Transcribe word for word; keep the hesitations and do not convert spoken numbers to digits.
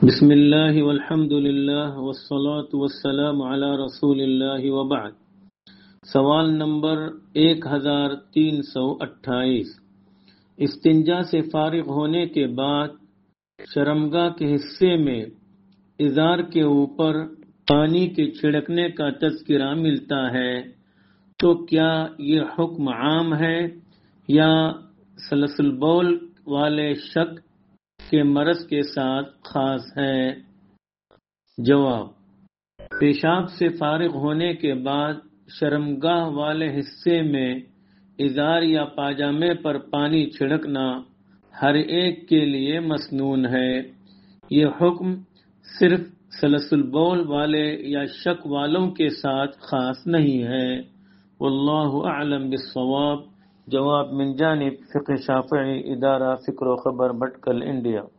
बिस्मिल्लाहि वल्हम्दुलिल्लाह वस्सलातु वस्सलामु अला रसूलिल्लाह व बाद। सवाल नंबर एक हजार तीन सौ अट्ठाईस। इस्तिंजा से फारिग होने के बाद शर्मगाह के हिस्से में इज़ार के ऊपर पानी के छिड़कने का तज़किरा मिलता है, तो क्या ये हुक्म आम है या सलसल बौल वाले शक के मरज के साथ खास है? जवाब: पेशाब से फारिग होने के बाद शर्मगाह वाले हिस्से में इज़ार या पाजामे पर पानी छिड़कना हर एक के लिए मसनून है। ये हुक्म सिर्फ सलसल बौल वाले या शक वालों के साथ खास नहीं है। वल्लाहु अअलम बिस्सवाब। जवाब मिन जानिब फ़िक़्ह शाफ़िई, इदारा फ़िक्र व ख़बर, भटकल, इंडिया।